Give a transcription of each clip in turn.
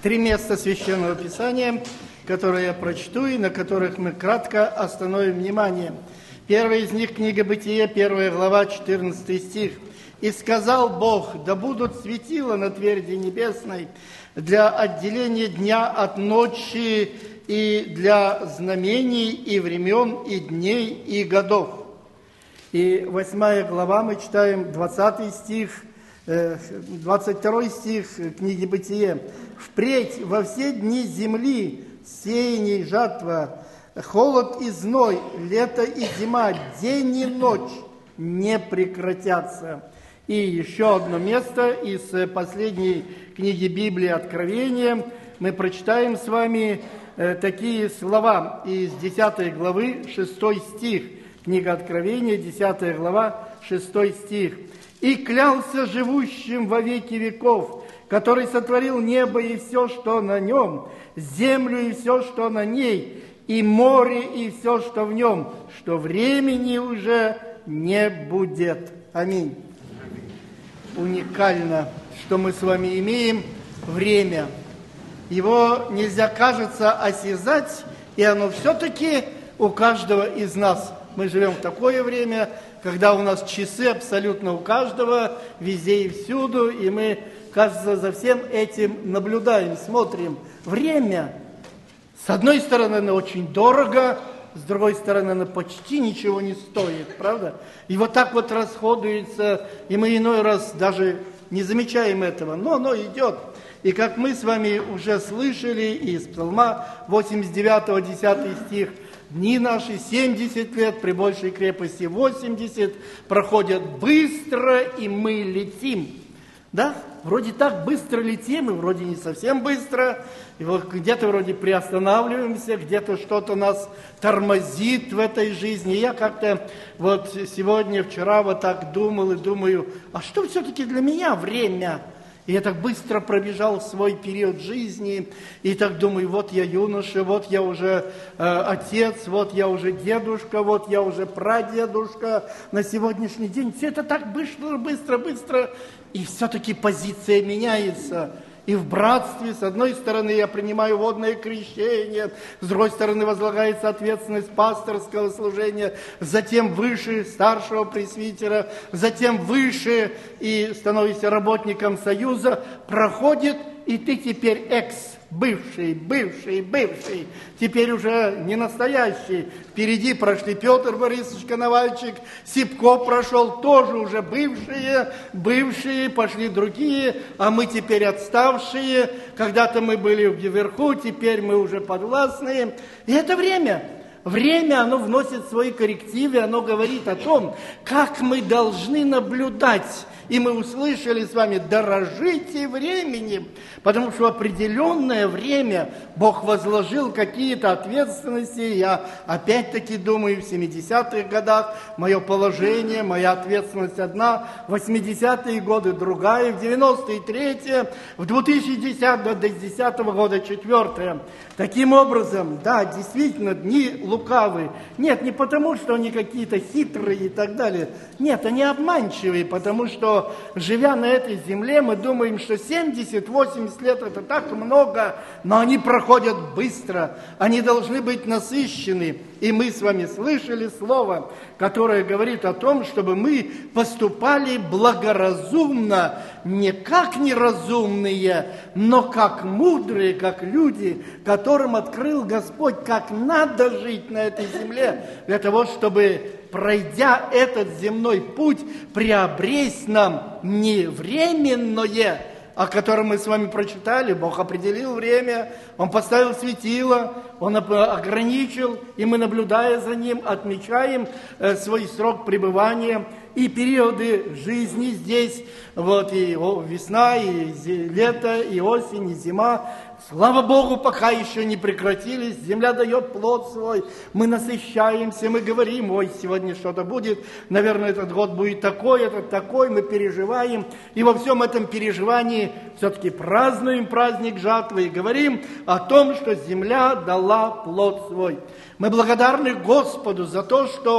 Три места Священного Писания, которые я прочту и на которых мы кратко остановим внимание. Первый из них – книга Бытия, 1 глава, 14 стих. «И сказал Бог, да будут светила на тверди небесной для отделения дня от ночи и для знамений и времен, и дней, и годов». И 8 глава мы читаем 20 стих, 22 стих книги Бытия. «Впредь во все дни земли сеяние и жатва, холод и зной, лето и зима, день и ночь не прекратятся». И еще одно место из последней книги Библии Откровения. Мы прочитаем с вами такие слова из 10 главы, 6 стих. Книга Откровения, 10 глава, 6 стих. «И клялся живущим во веки веков, который сотворил небо и все, что на нем, землю и все, что на ней, и море и все, что в нем, что времени уже не будет». Аминь. Уникально, что мы с вами имеем время. Его нельзя, кажется, осязать, и оно все-таки у каждого из нас. Мы живем в такое время, когда у нас часы абсолютно у каждого, везде и всюду, и мы, кажется, за всем этим наблюдаем, смотрим. Время, с одной стороны, оно очень дорого, с другой стороны, оно почти ничего не стоит, правда? И вот так вот расходуется, и мы иной раз даже не замечаем этого, но оно идет. И как мы с вами уже слышали из Псалма 89, 10 стих, «Дни наши 70 лет, при большей крепости 80, проходят быстро, и мы летим». Да, вроде так быстро летим, и вроде не совсем быстро. И вот где-то вроде приостанавливаемся, где-то что-то нас тормозит в этой жизни. И я как-то вот сегодня, вчера вот так думал и думаю, а что все-таки для меня время? И я так быстро пробежал свой период жизни, и так думаю, вот я юноша, вот я уже отец, вот я уже дедушка, вот я уже прадедушка на сегодняшний день. Все это так быстро, и все-таки позиция меняется. И в братстве, с одной стороны, я принимаю водное крещение, с другой стороны, возлагается ответственность пасторского служения, затем выше старшего пресвитера, затем выше и становишься работником союза, проходит, и ты теперь бывший, теперь уже не настоящий. Впереди прошли Петр Борисович Коновальчик, Сипко прошел, тоже уже бывшие, пошли другие, а мы теперь отставшие. Когда-то мы были вверху, теперь мы уже подвластные. И это время. Время, оно вносит свои коррективы, оно говорит о том, как мы должны наблюдать. И мы услышали с вами, дорожите временем, потому что в определенное время Бог возложил какие-то ответственности. Я опять-таки думаю, в 70-х годах мое положение, моя ответственность одна, в 80-е годы другая, в 90-е третья, в 2010 года четвертая. Таким образом, да, действительно, дни лукавые. Нет, не потому, что они какие-то хитрые и так далее. Нет, они обманчивые, потому что, живя на этой земле, мы думаем, что 70-80 лет это так много, но они проходят быстро, они должны быть насыщены. И мы с вами слышали слово, которое говорит о том, чтобы мы поступали благоразумно, не как неразумные, но как мудрые, как люди, которым открыл Господь, как надо жить на этой земле, для того, чтобы, пройдя этот земной путь, приобресть нам не временное, о котором мы с вами прочитали. Бог определил время, Он поставил светило, Он ограничил, и мы, наблюдая за Ним, отмечаем свой срок пребывания и периоды жизни здесь. Вот и весна, и лето, и осень, и зима. Слава Богу, пока еще не прекратились, земля дает плод свой, мы насыщаемся, мы говорим, ой, сегодня что-то будет, наверное, этот год будет такой, этот такой, мы переживаем, и во всем этом переживании все-таки празднуем праздник жатвы и говорим о том, что земля дала плод свой. Мы благодарны Господу за то, что в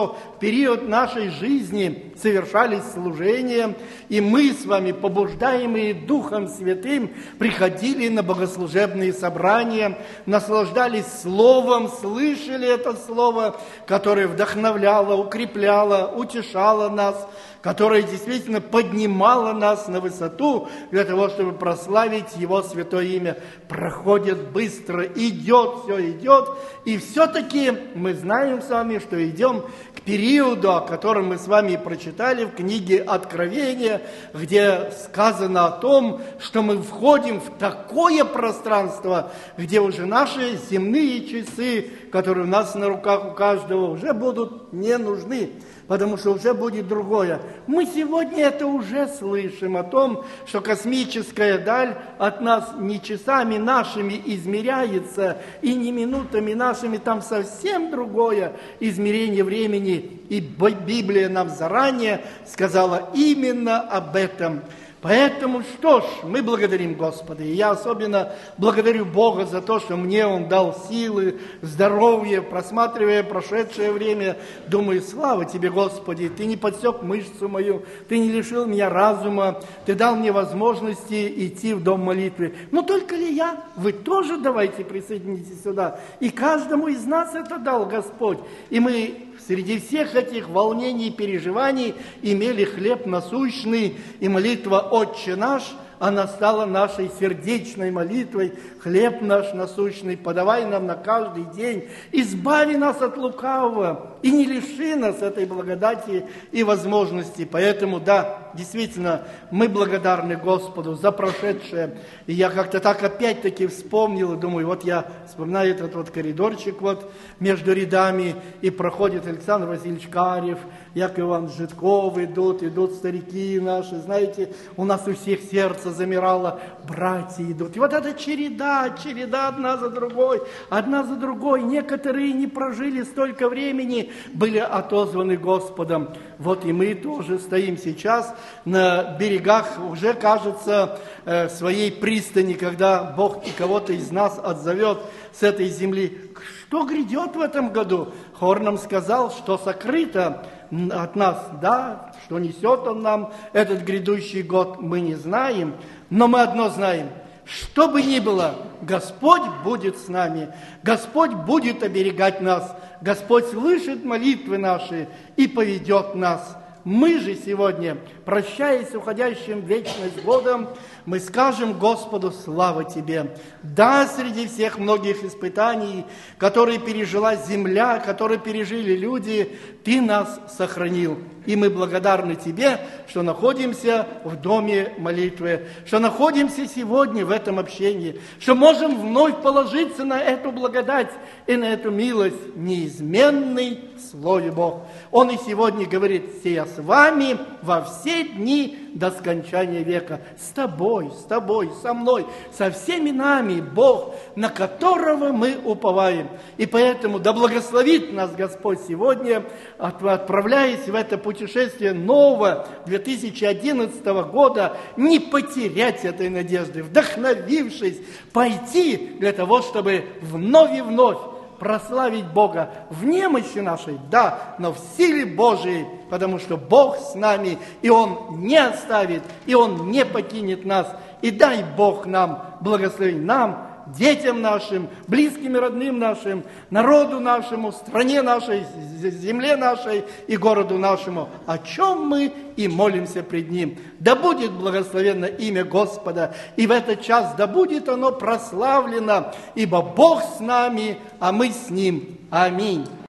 период нашей жизни совершались служения, и мы с вами, побуждаемые Духом Святым, приходили на богослужебные собрания, наслаждались Словом, слышали это Слово, которое вдохновляло, укрепляло, утешало нас, которое действительно поднимало нас на высоту для того, чтобы прославить Его святое имя. Проходит быстро, идет, все идет, и все-таки мы знаем с вами, что идем к периоду, о котором мы с вами прочитали в книге Откровения, где сказано о том, что мы входим в такое пространство, где уже наши земные часы, которые у нас на руках у каждого, уже будут не нужны, потому что уже будет другое. Мы сегодня это уже слышим, о том, что космическая даль от нас не часами нашими измеряется, и не минутами нашими, там совсем другое измерение времени. И Библия нам заранее сказала именно об этом. Поэтому, что ж, мы благодарим Господа. И я особенно благодарю Бога за то, что мне Он дал силы, здоровье, просматривая прошедшее время. Думаю, слава Тебе, Господи, Ты не подсек мышцу мою, Ты не лишил меня разума, Ты дал мне возможности идти в дом молитвы. Но только ли я? Вы тоже давайте присоединитесь сюда. И каждому из нас это дал Господь. И мы среди всех этих волнений и переживаний имели хлеб насущный, и молитва «Отче наш», она стала нашей сердечной молитвой. Хлеб наш насущный подавай нам на каждый день, избави нас от лукавого и не лиши нас этой благодати и возможности. Поэтому, да, действительно, мы благодарны Господу за прошедшее. И я как-то так опять-таки вспомнил, и думаю, вот я вспоминаю этот вот коридорчик вот между рядами, и проходит Александр Васильевич Карев, Яков Иванович Житков, идут старики наши, знаете, у нас у всех сердце замирало, братья идут. И вот эта череда одна за другой. Некоторые не прожили столько времени, были отозваны Господом. Вот и мы тоже стоим сейчас на берегах, уже, кажется, своей пристани, когда Бог и кого-то из нас отзовет с этой земли. Что грядет в этом году? Хор нам сказал, что сокрыто от нас, да, что несет Он нам этот грядущий год, мы не знаем, но мы одно знаем. Что бы ни было, Господь будет с нами, Господь будет оберегать нас, Господь слышит молитвы наши и поведет нас. Мы же сегодня, прощаясь с уходящим в вечность годом, мы скажем Господу: слава Тебе. Да, среди всех многих испытаний, которые пережила земля, которые пережили люди, Ты нас сохранил. И мы благодарны Тебе, что находимся в доме молитвы, что находимся сегодня в этом общении, что можем вновь положиться на эту благодать и на эту милость, неизменный Слове Бог. Он и сегодня говорит: «Сея с вами во все дни до скончания века». С тобой, со мной, со всеми нами Бог, на которого мы уповаем. И поэтому да благословит нас Господь сегодня, отправляясь в это путешествие нового 2011 года, не потерять этой надежды, вдохновившись, пойти для того, чтобы вновь и вновь прославить Бога в немощи нашей, да, но в силе Божией, потому что Бог с нами, и Он не оставит, и Он не покинет нас. И дай Бог нам благословить, нам, детям нашим, близким и родным нашим, народу нашему, стране нашей, земле нашей и городу нашему, о чем мы и молимся пред Ним. Да будет благословенно имя Господа, и в этот час да будет оно прославлено, ибо Бог с нами, а мы с Ним. Аминь.